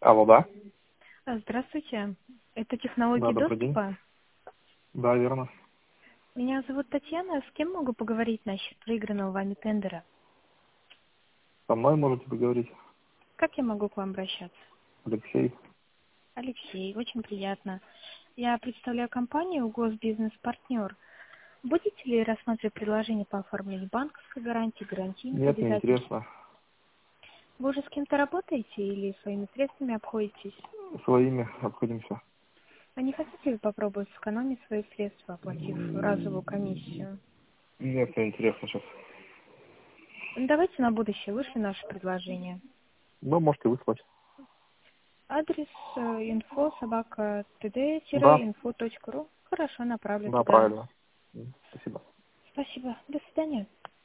Алло, да? Здравствуйте. Это Да, технологии добрый день. доступа. Да, верно. Меня зовут Татьяна. С кем могу поговорить насчет выигранного вами тендера? Со мной можете поговорить. Как я могу к вам обращаться? Алексей. Алексей, очень приятно. Я представляю компанию Госбизнес-партнер. Будете ли рассматривать предложение по оформлению банковской гарантии, гарантийных Нет, не обязательств? интересно. Вы уже с кем-то работаете или своими средствами обходитесь? Своими обходимся. А не хотите ли попробовать сэкономить свои средства, оплатив разовую комиссию? Нет, не интересно сейчас. Давайте на будущее вышли наше предложение. Ну, можете выслать. Адрес info собака Да, td-info.ru. Хорошо, направлю да, туда. правильно. Спасибо. Спасибо. До свидания.